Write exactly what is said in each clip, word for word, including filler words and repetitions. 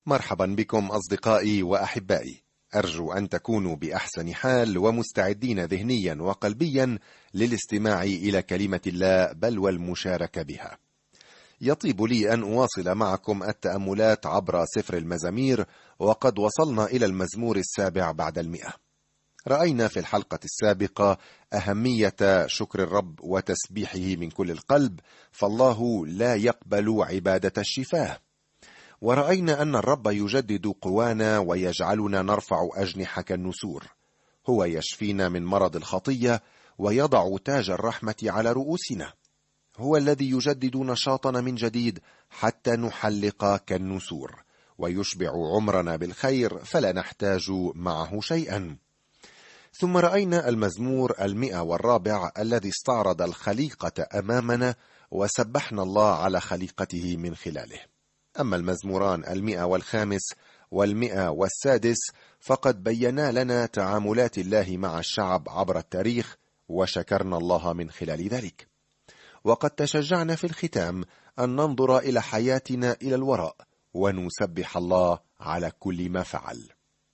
مرحبا بكم أصدقائي وأحبائي، أرجو أن تكونوا بأحسن حال ومستعدين ذهنيا وقلبيا للاستماع إلى كلمة الله بل والمشاركة بها. يطيب لي أن أواصل معكم التأملات عبر سفر المزامير، وقد وصلنا إلى المزمور السابع بعد المئة. رأينا في الحلقة السابقة أهمية شكر الرب وتسبيحه من كل القلب، فالله لا يقبل عبادة الشفاه. ورأينا أن الرب يجدد قوانا ويجعلنا نرفع أجنحة كالنسور. هو يشفينا من مرض الخطية ويضع تاج الرحمة على رؤوسنا. هو الذي يجدد نشاطنا من جديد حتى نحلق كالنسور، ويشبع عمرنا بالخير فلا نحتاج معه شيئا. ثم رأينا المزمور المئة والرابع الذي استعرض الخليقة أمامنا وسبحنا الله على خليقته من خلاله. أما المزموران المئة والخامس والمئة والسادس فقد بينا لنا تعاملات الله مع الشعب عبر التاريخ، وشكرنا الله من خلال ذلك. وقد تشجعنا في الختام أن ننظر إلى حياتنا إلى الوراء ونسبح الله على كل ما فعل.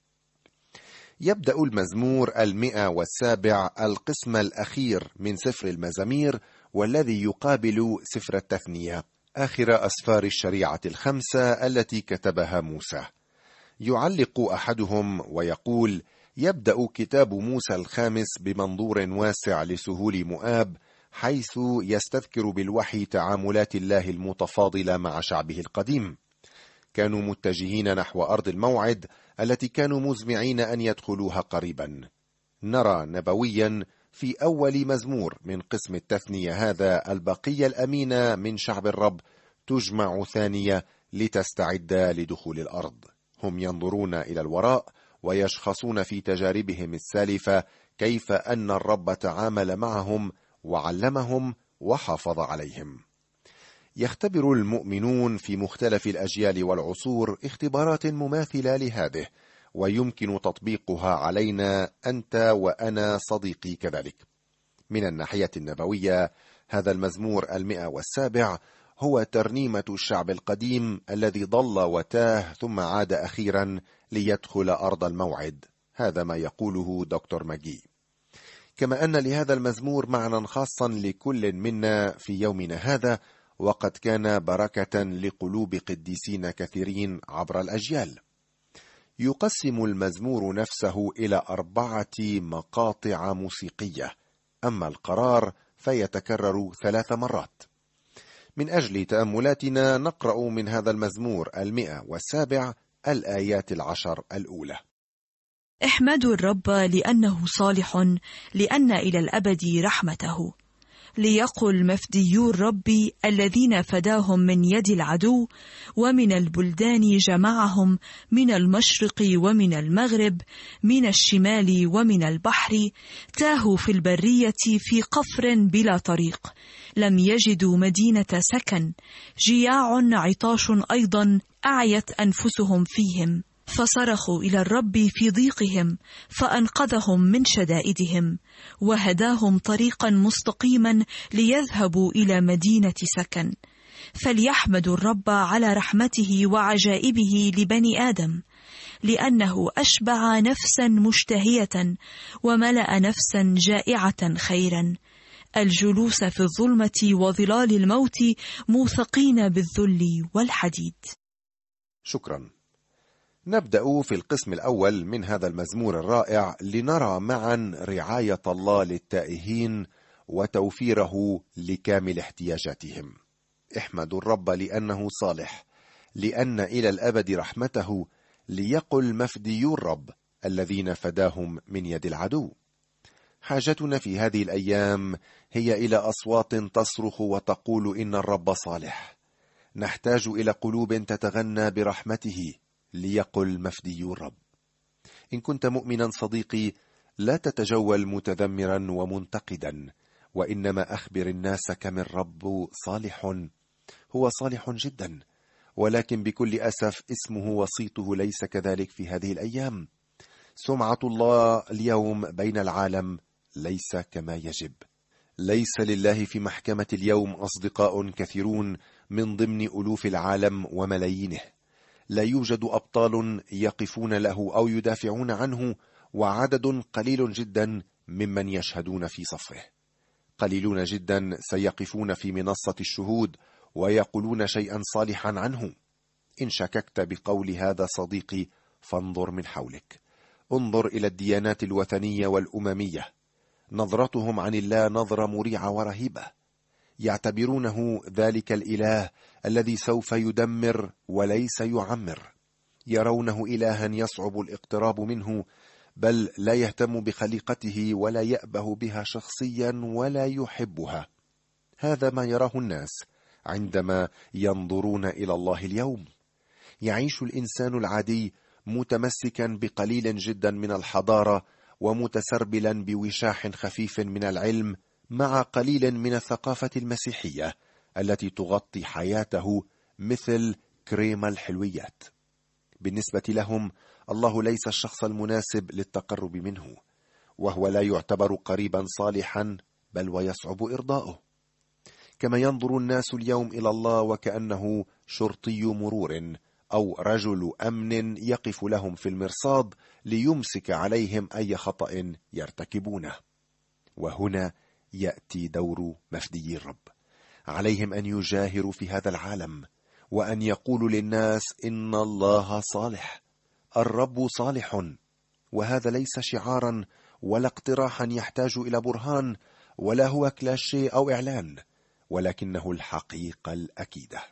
يبدأ المزمور المئة والسابع القسم الأخير من سفر المزامير، والذي يقابل سفر التثنية، آخر أسفار الشريعة الخمسة التي كتبها موسى. يعلق أحدهم ويقول: يبدأ كتاب موسى الخامس بمنظور واسع لسهول مؤاب، حيث يستذكر بالوحي تعاملات الله المتفاضلة مع شعبه القديم. كانوا متجهين نحو أرض الموعد التي كانوا مزمعين أن يدخلوها قريبا. نرى نبويا في أول مزمور من قسم التثنية هذا البقية الأمينة من شعب الرب تجمع ثانية لتستعد لدخول الأرض. هم ينظرون إلى الوراء ويشخصون في تجاربهم السالفة كيف أن الرب تعامل معهم وعلمهم وحافظ عليهم. يختبر المؤمنون في مختلف الأجيال والعصور اختبارات مماثلة لهذه، ويمكن تطبيقها علينا أنت وأنا صديقي كذلك. من الناحية النبوية، هذا المزمور المئة والسابع هو ترنيمة الشعب القديم الذي ضل وتاه ثم عاد أخيرا ليدخل أرض الموعد. هذا ما يقوله دكتور ماجي. كما أن لهذا المزمور معنى خاصا لكل منا في يومنا هذا، وقد كان بركة لقلوب قديسين كثيرين عبر الأجيال. يقسم المزمور نفسه إلى أربعة مقاطع موسيقية، أما القرار فيتكرر ثلاث مرات. من أجل تأملاتنا نقرأ من هذا المزمور المئة والسابع الآيات العشر الأولى. احمدوا الرب لأنه صالح، لأن إلى الأبد رحمته. ليقل مفديو الرب الذين فداهم من يد العدو، ومن البلدان جمعهم، من المشرق ومن المغرب، من الشمال ومن البحر. تاهوا في البرية في قفر بلا طريق، لم يجدوا مدينة سكن. جياع عطاش أيضا أعيت أنفسهم فيهم. فصرخوا إلى الرب في ضيقهم، فأنقذهم من شدائدهم، وهداهم طريقا مستقيما ليذهبوا إلى مدينة سكن. فليحمدوا الرب على رحمته وعجائبه لبني آدم، لأنه أشبع نفسا مشتهية وملأ نفسا جائعة خيرا. الجلوس في الظلمة وظلال الموت موثقين بالذل والحديد. شكرا. نبدأ في القسم الأول من هذا المزمور الرائع لنرى معا رعاية الله للتائهين وتوفيره لكامل احتياجاتهم. احمدوا الرب لأنه صالح، لأن إلى الأبد رحمته. ليقل مفديو الرب الذين فداهم من يد العدو. حاجتنا في هذه الأيام هي إلى أصوات تصرخ وتقول إن الرب صالح. نحتاج إلى قلوب تتغنى برحمته. ليقل مفديو الرب. إن كنت مؤمنا صديقي، لا تتجول متذمرا ومنتقدا، وإنما أخبر الناس كم الرب صالح. هو صالح جدا، ولكن بكل أسف اسمه وصيته ليس كذلك في هذه الأيام. سمعة الله اليوم بين العالم ليس كما يجب. ليس لله في محكمة اليوم أصدقاء كثيرون من ضمن ألوف العالم وملايينه. لا يوجد أبطال يقفون له أو يدافعون عنه، وعدد قليل جدا ممن يشهدون في صفه. قليلون جدا سيقفون في منصة الشهود ويقولون شيئا صالحا عنه. إن شككت بقول هذا صديقي فانظر من حولك، انظر إلى الديانات الوثنية والأممية، نظرتهم عن الله نظرة مريعة ورهيبة، يعتبرونه ذلك الإله الذي سوف يدمر وليس يعمر، يرونه إلها يصعب الاقتراب منه، بل لا يهتم بخليقته ولا يأبه بها شخصيا ولا يحبها. هذا ما يراه الناس عندما ينظرون إلى الله اليوم. يعيش الإنسان العادي متمسكا بقليل جدا من الحضارة ومتسربلا بوشاح خفيف من العلم مع قليل من الثقافة المسيحية التي تغطي حياته مثل كريم الحلويات. بالنسبة لهم الله ليس الشخص المناسب للتقرب منه، وهو لا يعتبر قريبا صالحا بل ويصعب إرضاؤه. كما ينظر الناس اليوم إلى الله وكأنه شرطي مرور أو رجل أمن يقف لهم في المرصاد ليمسك عليهم أي خطأ يرتكبونه. وهنا يأتي دور مفدي الرب. عليهم أن يجاهروا في هذا العالم وأن يقولوا للناس إن الله صالح، الرب صالح. وهذا ليس شعارا ولا اقتراحا يحتاج إلى برهان، ولا هو كلاشيه أو إعلان، ولكنه الحقيقة الأكيدة.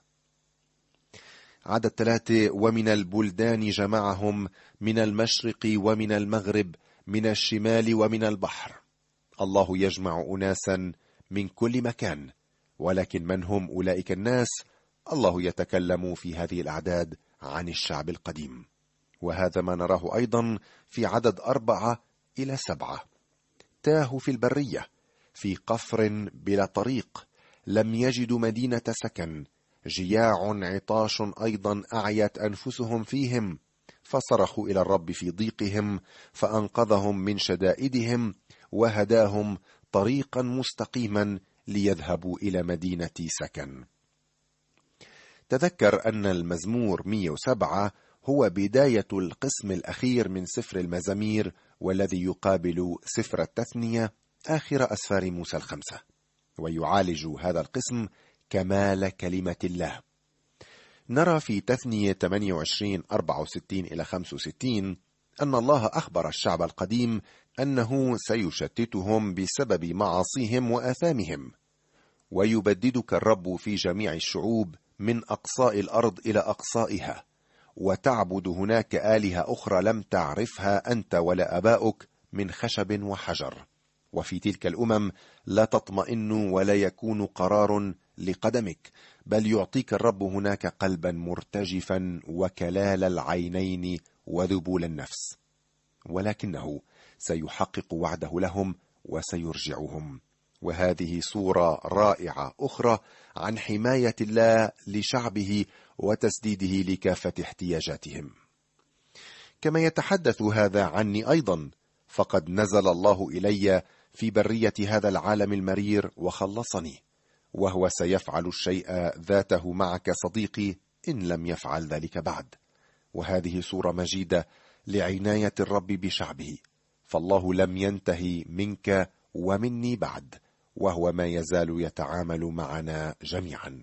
عدد ثلاثة: ومن البلدان جمعهم، من المشرق ومن المغرب، من الشمال ومن البحر. الله يجمع أناسا من كل مكان، ولكن من هم أولئك الناس؟ الله يتكلم في هذه الأعداد عن الشعب القديم، وهذا ما نراه أيضا في عدد أربعة إلى سبعة. تاهوا في البرية، في قفر بلا طريق، لم يجدوا مدينة سكن، جياع عطاش أيضا أعيت أنفسهم فيهم، فصرخوا إلى الرب في ضيقهم فأنقذهم من شدائدهم، وهداهم طريقا مستقيما ليذهبوا إلى مدينة سكن. تذكر أن المزمور مئة وسبعة هو بداية القسم الأخير من سفر المزامير، والذي يقابل سفر التثنية آخر أسفار موسى الخمسة، ويعالج هذا القسم كمال كلمة الله. نرى في تثنية ثمانية وعشرين أربعة وستين إلى خمسة وستين أن الله أخبر الشعب القديم أنه سيشتتهم بسبب معاصيهم وآثامهم. ويبددك الرب في جميع الشعوب من أقصاء الأرض إلى أقصائها، وتعبد هناك آلهة أخرى لم تعرفها أنت ولا أباؤك من خشب وحجر. وفي تلك الأمم لا تطمئن ولا يكون قرار لقدمك، بل يعطيك الرب هناك قلبا مرتجفا وكلال العينين وذبول النفس، ولكنه سيحقق وعده لهم وسيرجعهم. وهذه صورة رائعة أخرى عن حماية الله لشعبه وتسديده لكافة احتياجاتهم. كما يتحدث هذا عني أيضا، فقد نزل الله إلي في برية هذا العالم المرير وخلصني، وهو سيفعل الشيء ذاته معك صديقي إن لم يفعل ذلك بعد. وهذه صورة مجيدة لعناية الرب بشعبه، فالله لم ينتهي منك ومني بعد، وهو ما يزال يتعامل معنا جميعا.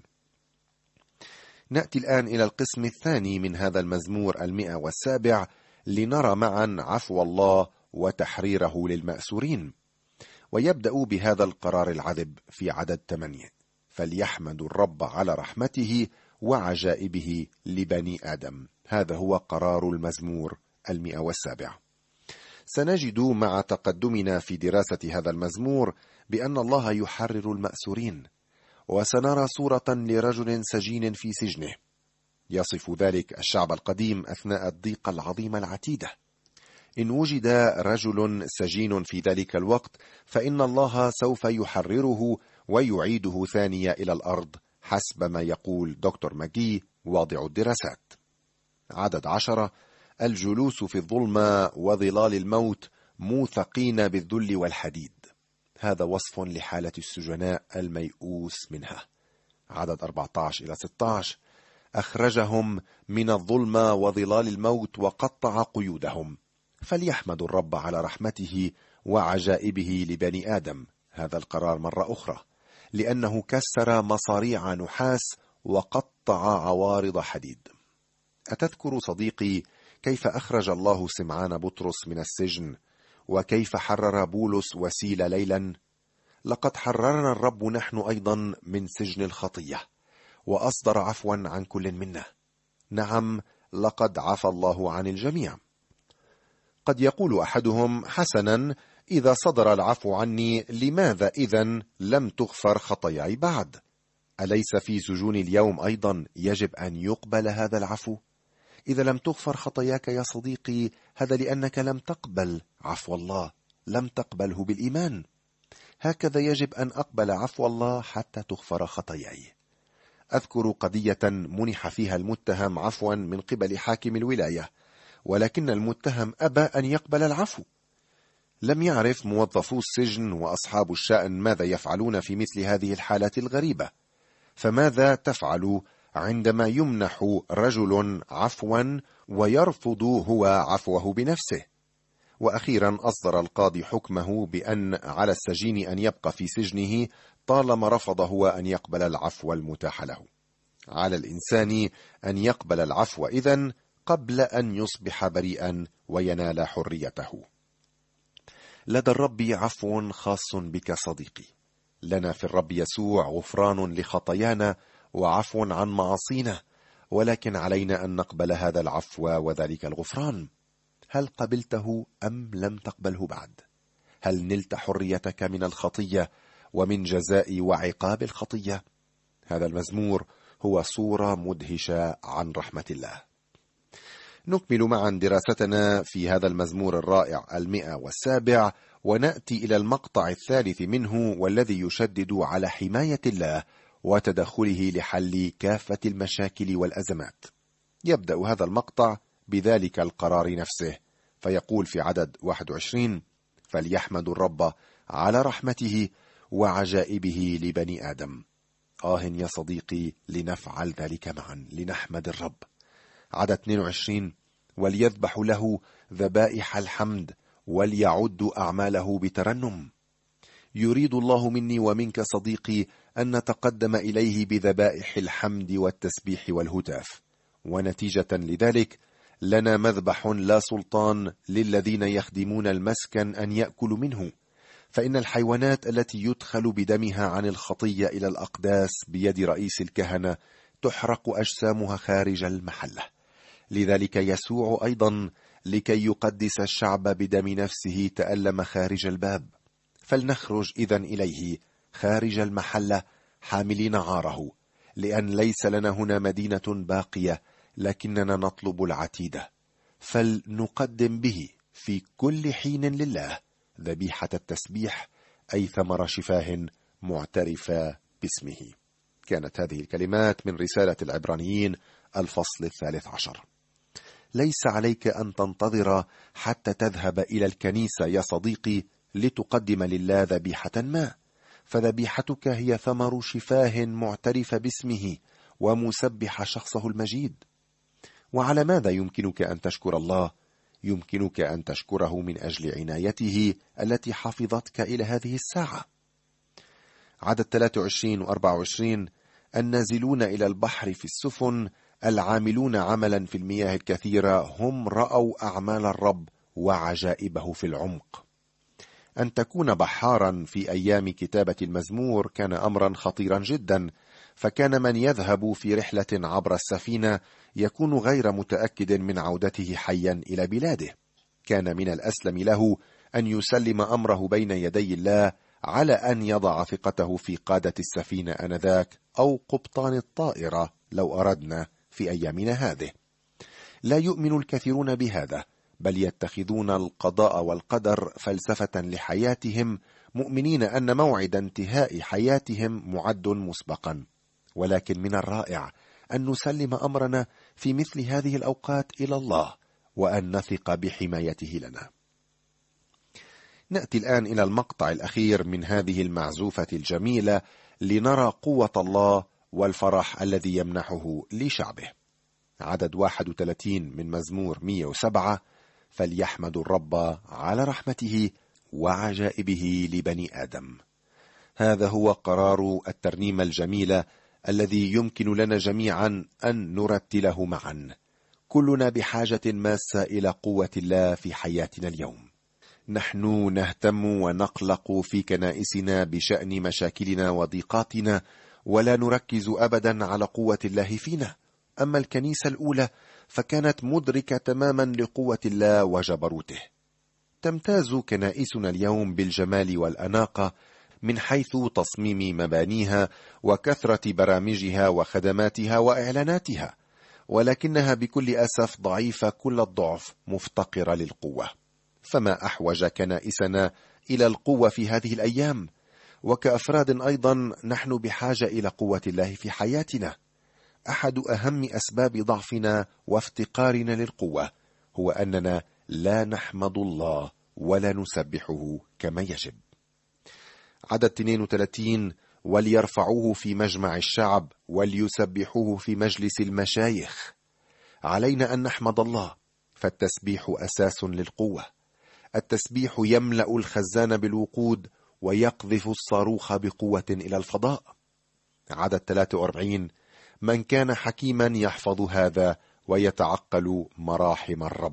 نأتي الآن إلى القسم الثاني من هذا المزمور المئة والسابع، لنرى معا عفو الله وتحريره للمأسورين. ويبدأ بهذا القرار العذب في عدد ثمانية: فليحمدوا الرب على رحمته وعجائبه لبني آدم. هذا هو قرار المزمور المئة والسابع. سنجد مع تقدمنا في دراسة هذا المزمور بأن الله يحرر المأسورين، وسنرى صورة لرجل سجين في سجنه. يصف ذلك الشعب القديم أثناء الضيقة العظيمة العتيدة. إن وجد رجل سجين في ذلك الوقت فإن الله سوف يحرره ويعيده ثانية إلى الأرض، حسب ما يقول دكتور ماجي واضع الدراسات. عدد عشرة: الجلوس في الظلمة وظلال الموت موثقين بالذل والحديد. هذا وصف لحالة السجناء الميؤوس منها. عدد أربعة عشر إلى ستة عشر: أخرجهم من الظلمة وظلال الموت وقطع قيودهم. فليحمدوا الرب على رحمته وعجائبه لبني آدم. هذا القرار مرة أخرى، لأنه كسر مصاريع نحاس وقطع عوارض حديد. أتذكر صديقي كيف أخرج الله سمعان بطرس من السجن، وكيف حرر بولس وسيل ليلا؟ لقد حررنا الرب نحن أيضا من سجن الخطية، وأصدر عفوا عن كل منا. نعم، لقد عفى الله عن الجميع. قد يقول أحدهم: حسنا، إذا صدر العفو عني، لماذا إذن لم تغفر خطاياي بعد؟ أليس في سجون اليوم أيضا يجب أن يقبل هذا العفو؟ إذا لم تغفر خطاياك يا صديقي، هذا لأنك لم تقبل عفو الله، لم تقبله بالإيمان. هكذا يجب أن أقبل عفو الله حتى تغفر خطاياي. أذكر قضية منح فيها المتهم عفوا من قبل حاكم الولاية، ولكن المتهم أبى أن يقبل العفو. لم يعرف موظفو السجن وأصحاب الشأن ماذا يفعلون في مثل هذه الحالات الغريبة. فماذا تفعل عندما يمنح رجل عفوا ويرفض هو عفوه بنفسه؟ وأخيرا أصدر القاضي حكمه بأن على السجين أن يبقى في سجنه طالما رفض هو أن يقبل العفو المتاح له. على الإنسان أن يقبل العفو إذن قبل أن يصبح بريئا وينال حريته. لدى الرب عفو خاص بك صديقي. لنا في الرب يسوع غفران لخطايانا وعفو عن معاصينا، ولكن علينا أن نقبل هذا العفو وذلك الغفران. هل قبلته أم لم تقبله بعد؟ هل نلت حريتك من الخطية ومن جزاء وعقاب الخطية؟ هذا المزمور هو صورة مدهشة عن رحمة الله. نكمل معا دراستنا في هذا المزمور الرائع المئة والسابع، ونأتي إلى المقطع الثالث منه، والذي يشدد على حماية الله وتدخله لحل كافة المشاكل والأزمات. يبدأ هذا المقطع بذلك القرار نفسه، فيقول في عدد واحد وعشرين: فليحمدوا الرب على رحمته وعجائبه لبني آدم. آه يا صديقي، لنفعل ذلك معا، لنحمد الرب. عدد اثنين وعشرين: وليذبح له ذبائح الحمد وليعد أعماله بترنم. يريد الله مني ومنك صديقي أن نتقدم إليه بذبائح الحمد والتسبيح والهتاف، ونتيجة لذلك لنا مذبح لا سلطان للذين يخدمون المسكن أن يأكلوا منه، فإن الحيوانات التي يدخل بدمها عن الخطية إلى الأقداس بيد رئيس الكهنة تحرق أجسامها خارج المحلة. لذلك يسوع أيضا لكي يقدس الشعب بدم نفسه تألم خارج الباب. فلنخرج إذن إليه خارج المحلة حاملين عاره، لأن ليس لنا هنا مدينة باقية، لكننا نطلب العتيدة. فلنقدم به في كل حين لله ذبيحة التسبيح، أي ثمر شفاه معترفة باسمه. كانت هذه الكلمات من رسالة العبرانيين الفصل الثالث عشر. ليس عليك أن تنتظر حتى تذهب إلى الكنيسة يا صديقي لتقدم لله ذبيحة ما، فذبيحتك هي ثمر شفاه معترف باسمه ومسبح شخصه المجيد. وعلى ماذا يمكنك أن تشكر الله؟ يمكنك أن تشكره من أجل عنايته التي حفظتك إلى هذه الساعة. عدد ثلاثة وعشرين وأربعة وعشرين: النازلون إلى البحر في السفن، العاملون عملا في المياه الكثيرة، هم رأوا أعمال الرب وعجائبه في العمق. أن تكون بحارا في أيام كتابة المزمور كان أمرا خطيرا جدا، فكان من يذهب في رحلة عبر السفينة يكون غير متأكد من عودته حيا إلى بلاده. كان من الأسلم له أن يسلم أمره بين يدي الله على أن يضع ثقته في قادة السفينة آنذاك أو قبطان الطائرة لو أردنا في أيامنا هذه. لا يؤمن الكثيرون بهذا، بل يتخذون القضاء والقدر فلسفة لحياتهم، مؤمنين أن موعد انتهاء حياتهم معد مسبقا. ولكن من الرائع أن نسلم أمرنا في مثل هذه الأوقات إلى الله، وأن نثق بحمايته لنا. نأتي الآن إلى المقطع الأخير من هذه المعزوفة الجميلة لنرى قوة الله والفرح الذي يمنحه لشعبه. عدد واحد وثلاثين من مزمور مئة وسبعة: فليحمدوا الرب على رحمته وعجائبه لبني آدم. هذا هو قرار الترنيمة الجميلة الذي يمكن لنا جميعا أن نرتله معا. كلنا بحاجة ماسة إلى قوة الله في حياتنا اليوم. نحن نهتم ونقلق في كنائسنا بشأن مشاكلنا وضيقاتنا، ولا نركز أبدا على قوة الله فينا. أما الكنيسة الأولى فكانت مدركة تماما لقوة الله وجبروته. تمتاز كنائسنا اليوم بالجمال والأناقة من حيث تصميم مبانيها وكثرة برامجها وخدماتها وإعلاناتها، ولكنها بكل أسف ضعيفة كل الضعف، مفتقرة للقوة. فما أحوج كنائسنا إلى القوة في هذه الأيام؟ وكأفراد أيضا نحن بحاجة إلى قوة الله في حياتنا. أحد أهم أسباب ضعفنا وافتقارنا للقوة هو أننا لا نحمد الله ولا نسبحه كما يجب. عدد اثنين وثلاثين: وليرفعوه في مجمع الشعب وليسبحوه في مجلس المشايخ. علينا أن نحمد الله، فالتسبيح أساس للقوة. التسبيح يملأ الخزان بالوقود ويقذف الصاروخ بقوة إلى الفضاء. عدد ثلاثة وأربعين: من كان حكيما يحفظ هذا ويتعقل مراحم الرب.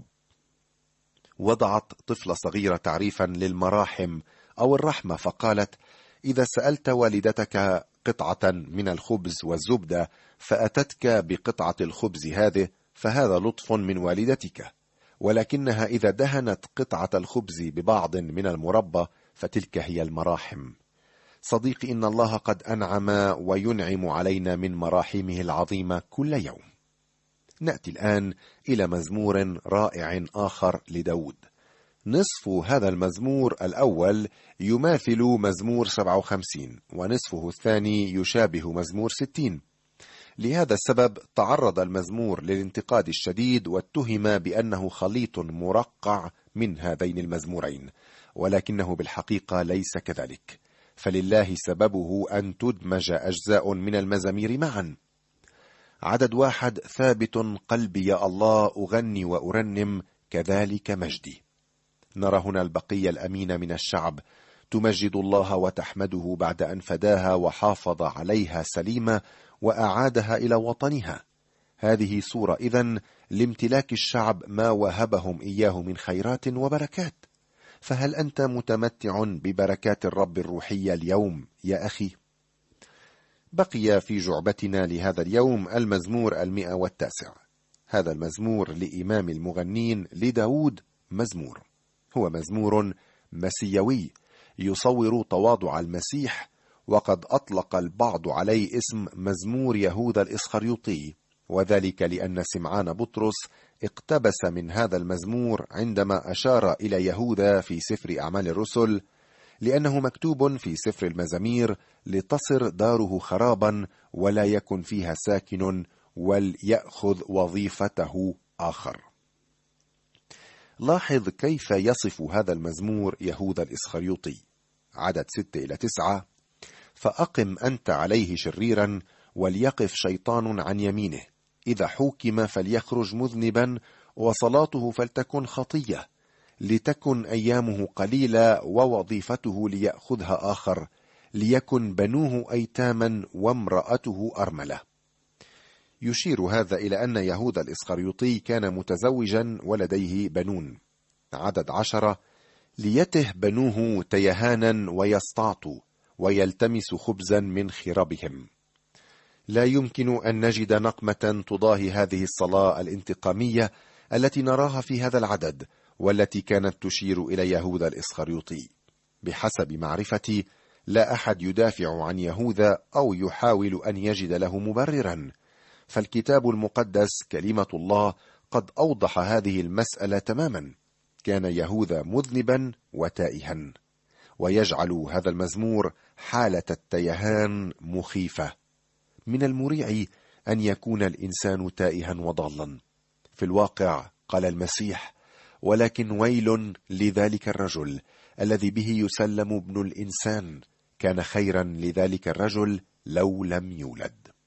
وضعت طفلة صغيرة تعريفا للمراحم أو الرحمة، فقالت: إذا سألت والدتك قطعة من الخبز والزبدة فأتتك بقطعة الخبز هذه، فهذا لطف من والدتك، ولكنها إذا دهنت قطعة الخبز ببعض من المربى فتلك هي المراحم. صديقي، إن الله قد أنعم وينعم علينا من مراحمه العظيمة كل يوم. نأتي الآن إلى مزمور رائع آخر لداود. نصف هذا المزمور الأول يماثل مزمور سبعة وخمسين، ونصفه الثاني يشابه مزمور ستين. لهذا السبب تعرض المزمور للانتقاد الشديد واتهم بأنه خليط مرقع من هذين المزمورين، ولكنه بالحقيقة ليس كذلك، فلله سببه أن تدمج أجزاء من المزامير معا. عدد واحد: ثابت قلبي يا الله، أغني وأرنم كذلك مجدي. نرى هنا البقية الأمينة من الشعب تمجد الله وتحمده بعد أن فداها وحافظ عليها سليمة وأعادها إلى وطنها. هذه صورة إذن لامتلاك الشعب ما وهبهم إياه من خيرات وبركات. فهل أنت متمتع ببركات الرب الروحية اليوم يا أخي؟ بقي في جعبتنا لهذا اليوم المزمور المئة والتاسع. هذا المزمور لإمام المغنين لداود مزمور، هو مزمور مسيوي يصور تواضع المسيح، وقد أطلق البعض عليه اسم مزمور يهوذا الإسخريوطي، وذلك لأن سمعان بطرس اقتبس من هذا المزمور عندما أشار إلى يهوذا في سفر أعمال الرسل، لأنه مكتوب في سفر المزامير: لتصر داره خرابا ولا يكن فيها ساكن وليأخذ وظيفته آخر. لاحظ كيف يصف هذا المزمور يهوذا الإسخريوطي. عدد ستة إلى تسعة: فأقم أنت عليه شريرا وليقف شيطان عن يمينه، إذا حوكم فليخرج مذنبا وصلاته فلتكن خطية، لتكن أيامه قليلة ووظيفته ليأخذها آخر، ليكن بنوه أيتاما وامرأته أرملة. يشير هذا إلى أن يهوذا الإسخريوطي كان متزوجا ولديه بنون. عدد عشرة: ليته بنوه تيهانا ويستعطوا ويلتمس خبزا من خرابهم. لا يمكن أن نجد نقمة تضاهي هذه الصلاة الانتقامية التي نراها في هذا العدد، والتي كانت تشير إلى يهوذا الإسخريوطي. بحسب معرفتي لا أحد يدافع عن يهوذا أو يحاول أن يجد له مبررا، فالكتاب المقدس كلمة الله قد أوضح هذه المسألة تماما. كان يهوذا مذنبا وتائها، ويجعل هذا المزمور حالة التيهان مخيفة. من المريع أن يكون الإنسان تائها وضالا. في الواقع قال المسيح: ولكن ويل لذلك الرجل الذي به يسلم ابن الإنسان، كان خيرا لذلك الرجل لو لم يولد.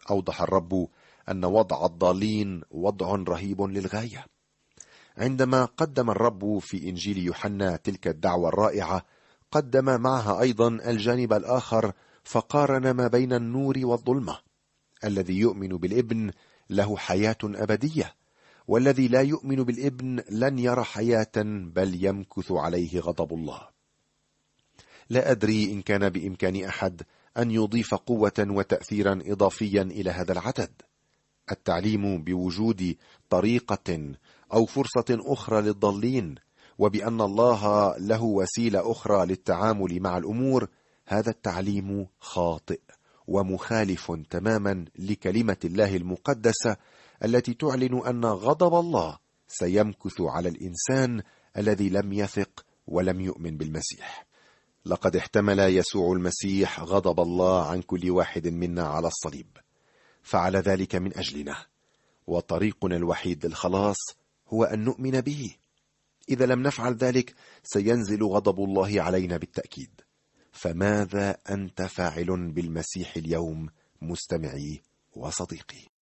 أوضح الرب أن وضع الضالين وضع رهيب للغاية. عندما قدم الرب في إنجيل يوحنا تلك الدعوة الرائعة، قدم معها أيضا الجانب الآخر، فقارن ما بين النور والظلمة. الذي يؤمن بالابن له حياة أبدية، والذي لا يؤمن بالابن لن يرى حياة بل يمكث عليه غضب الله. لا أدري إن كان بإمكان أحد أن يضيف قوة وتأثيرا إضافيا إلى هذا العدد. التعليم بوجود طريقة أو فرصة أخرى للضالين، وبأن الله له وسيلة أخرى للتعامل مع الأمور، هذا التعليم خاطئ ومخالف تماما لكلمة الله المقدسة التي تعلن أن غضب الله سيمكث على الإنسان الذي لم يثق ولم يؤمن بالمسيح. لقد احتمل يسوع المسيح غضب الله عن كل واحد منا على الصليب، فعل ذلك من أجلنا، وطريقنا الوحيد للخلاص هو أن نؤمن به. إذا لم نفعل ذلك سينزل غضب الله علينا بالتأكيد. فماذا أنت فاعل بالمسيح اليوم مستمعي وصديقي؟